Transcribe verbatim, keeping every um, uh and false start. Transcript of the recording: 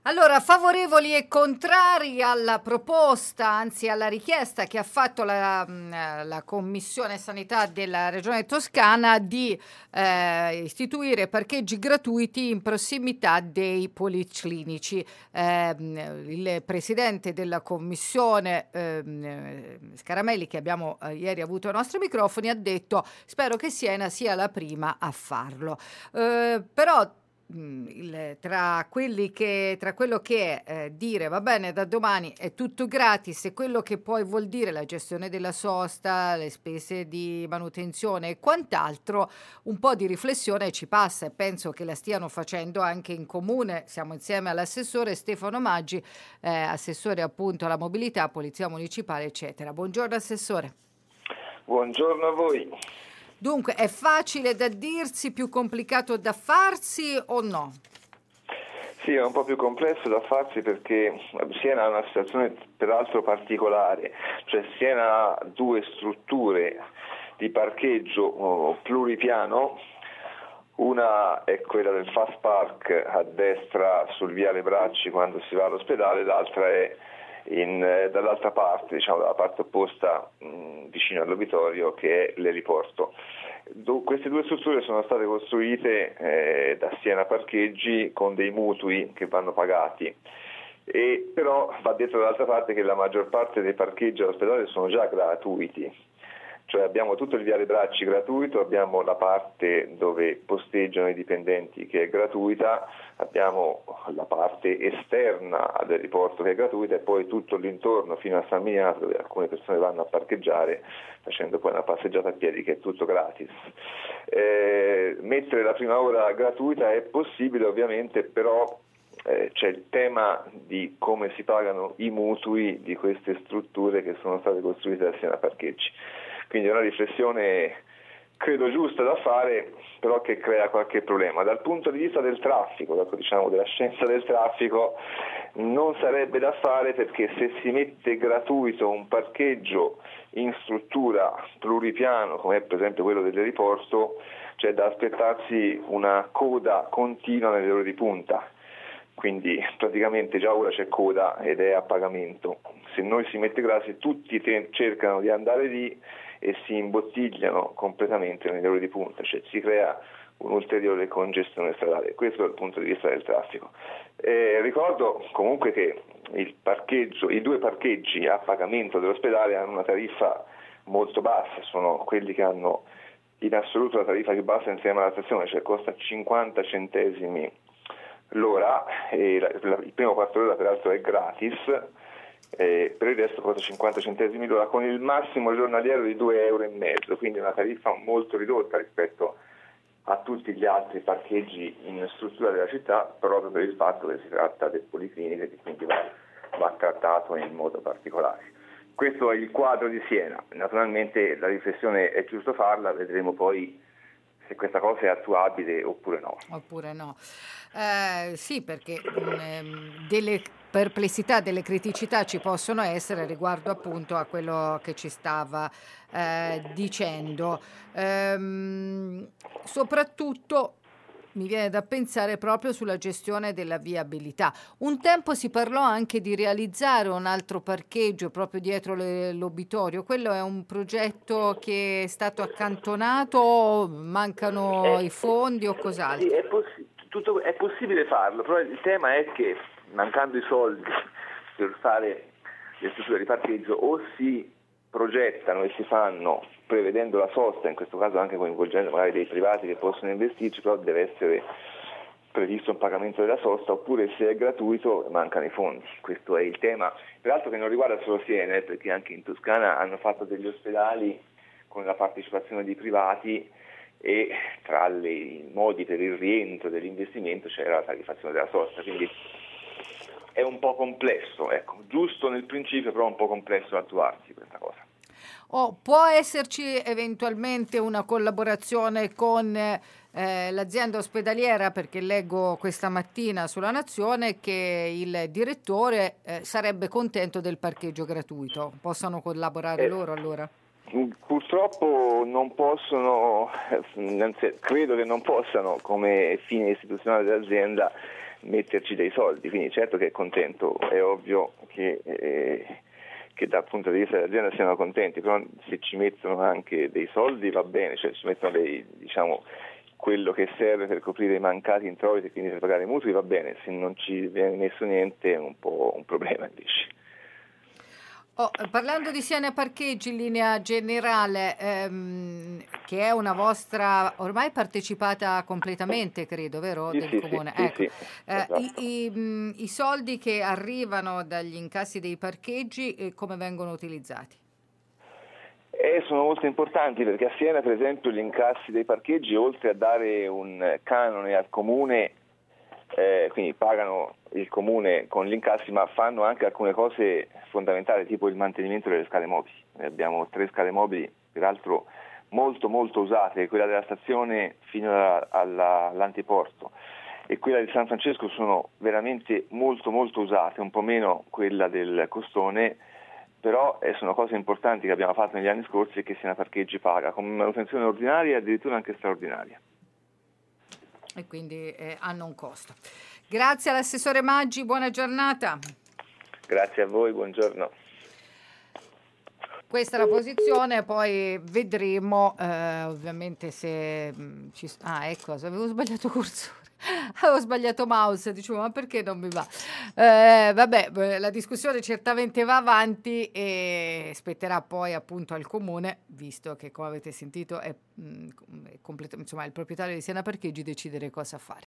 Allora, favorevoli e contrari alla proposta, anzi alla richiesta che ha fatto la, la Commissione Sanità della Regione Toscana di eh, istituire parcheggi gratuiti in prossimità dei policlinici. Eh, il presidente della Commissione, eh, Scaramelli, che abbiamo eh, ieri avuto ai nostri microfoni, ha detto: spero che Siena sia la prima a farlo. Eh, però Il, tra quelli che tra quello che è eh, dire va bene, da domani è tutto gratis, e quello che poi vuol dire la gestione della sosta, le spese di manutenzione e quant'altro, un po' di riflessione ci passa, e penso che la stiano facendo anche in comune. Siamo insieme all'assessore Stefano Maggi, eh, assessore appunto alla mobilità, polizia municipale, eccetera. Buongiorno assessore. Buongiorno a voi. Dunque, è facile da dirsi, più complicato da farsi o no? Sì, è un po' più complesso da farsi perché Siena ha una situazione peraltro particolare, cioè Siena ha due strutture di parcheggio pluripiano, una è quella del Fast Park a destra sul viale Bracci quando si va all'ospedale, l'altra è In, eh, dall'altra parte, diciamo dalla parte opposta mh, vicino all'obitorio, che è l'eliporto. Du- queste due strutture sono state costruite eh, da Siena Parcheggi con dei mutui che vanno pagati, e però va detto dall'altra parte che la maggior parte dei parcheggi all'ospedale sono già gratuiti. Cioè abbiamo tutto il viale Bracci gratuito, abbiamo la parte dove posteggiano i dipendenti che è gratuita, abbiamo la parte esterna dell'aeroporto che è gratuita, e poi tutto l'intorno fino a San Miniato, dove alcune persone vanno a parcheggiare facendo poi una passeggiata a piedi, che è tutto gratis. Eh, mettere la prima ora gratuita è possibile ovviamente, però eh, c'è il tema di come si pagano i mutui di queste strutture che sono state costruite da Siena Parcheggi. Quindi è una riflessione credo giusta da fare, però che crea qualche problema. Dal punto di vista del traffico, diciamo della scienza del traffico, non sarebbe da fare, perché se si mette gratuito un parcheggio in struttura pluripiano, come è per esempio quello dell'aeroporto, c'è da aspettarsi una coda continua nelle ore di punta. Quindi praticamente già ora c'è coda ed è a pagamento. Se noi si mette gratis, tutti te- cercano di andare lì e si imbottigliano completamente nelle ore di punta, cioè si crea un'ulteriore congestione stradale. Questo dal punto di vista del traffico. Eh, ricordo comunque che il parcheggio, i due parcheggi a pagamento dell'ospedale hanno una tariffa molto bassa, sono quelli che hanno in assoluto la tariffa più bassa insieme alla stazione, cioè costa cinquanta centesimi l'ora, e la, la, il primo quarto d'ora peraltro è gratis, eh, per il resto costa cinquanta centesimi l'ora, con il massimo giornaliero di due euro e mezzo, quindi una tariffa molto ridotta rispetto a tutti gli altri parcheggi in struttura della città, proprio per il fatto che si tratta del policlinico e quindi va, va trattato in modo particolare. Questo è il quadro di Siena. Naturalmente la riflessione è giusto farla, vedremo poi se questa cosa è attuabile oppure no. Oppure no. Eh, sì, perché mh, delle perplessità, delle criticità ci possono essere riguardo appunto a quello che ci stava eh, dicendo. Ehm, soprattutto mi viene da pensare proprio sulla gestione della viabilità. Un tempo si parlò anche di realizzare un altro parcheggio proprio dietro le, l'obitorio. Quello è un progetto che è stato accantonato, mancano È, i fondi o sì, cos'altro? è, possi- tutto, è possibile farlo, però il tema è che mancando i soldi per fare le strutture di parcheggio, o si progettano e si fanno prevedendo la sosta, in questo caso anche coinvolgendo magari dei privati che possono investirci, però deve essere previsto un pagamento della sosta, oppure se è gratuito mancano i fondi. Questo è il tema, peraltro che non riguarda solo Siena, eh, perché anche in Toscana hanno fatto degli ospedali con la partecipazione di privati, e tra le, i modi per il rientro dell'investimento c'era la tariffazione della sosta, quindi è un po' complesso, ecco, giusto nel principio, però un po' complesso da attuarsi questa cosa. Oh, può esserci eventualmente una collaborazione con eh, l'azienda ospedaliera, perché leggo questa mattina sulla Nazione che il direttore eh, sarebbe contento del parcheggio gratuito. Possano collaborare Eh, loro allora? Purtroppo non possono, credo che non possano come fine istituzionale dell'azienda metterci dei soldi, quindi certo che è contento, è ovvio che, eh, che dal punto di vista dell'azienda siano contenti, però se ci mettono anche dei soldi va bene, cioè ci mettono dei, diciamo, quello che serve per coprire i mancati introiti e quindi per pagare i mutui va bene, se non ci viene messo niente è un po' un problema invece. Oh, parlando di Siena Parcheggi in linea generale, ehm, che è una vostra ormai partecipata completamente, credo, vero? Sì, Del sì, comune. sì, Ecco, sì, eh, esatto. i, i, mh, i soldi che arrivano dagli incassi dei parcheggi, eh, come vengono utilizzati? E sono molto importanti perché a Siena, per esempio, gli incassi dei parcheggi, oltre a dare un canone al comune, eh, quindi pagano il comune con gli incassi, ma fanno anche alcune cose fondamentali, tipo il mantenimento delle scale mobili. Noi abbiamo tre scale mobili, peraltro molto molto usate, quella della stazione fino alla, alla, all'antiporto e quella di San Francesco sono veramente molto molto usate, un po' meno quella del Costone, però eh, sono cose importanti che abbiamo fatto negli anni scorsi e che Siena Parcheggi paga, con manutenzione ordinaria e addirittura anche straordinaria. E quindi eh, hanno un costo. Grazie all'assessore Maggi, buona giornata. Grazie a voi, buongiorno. Questa è la posizione, poi vedremo eh, ovviamente se mh, ci... Ah, ecco, avevo sbagliato cursore. Avevo sbagliato mouse, dicevo, ma perché non mi va? Eh, vabbè, la discussione certamente va avanti e spetterà poi appunto al comune, visto che come avete sentito è, mh, è complet- insomma, il proprietario di Siena Parcheggi, decidere cosa fare.